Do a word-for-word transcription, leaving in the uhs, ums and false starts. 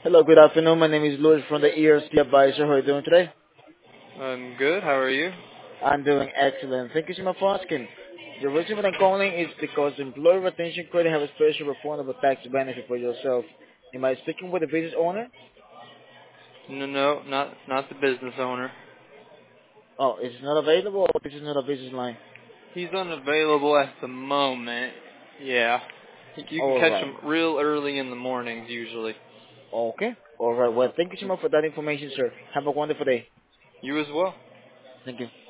Hello, good afternoon. My name is Louis from the E R C Advisor. How are you doing today? I'm good. How are you? I'm doing excellent. Thank you so much for asking. The reason that I'm calling is because the Employee Retention Credit have a special refundable tax benefit for yourself. Am I speaking with the business owner? No, no, not not the business owner. Oh, it's not available or this is not a business line? He's unavailable at the moment. Yeah. You can catch Alright. him real early in the mornings usually. Okay. Alright. Well, thank you so much for that information, sir. Have a wonderful day. You as well. Thank you.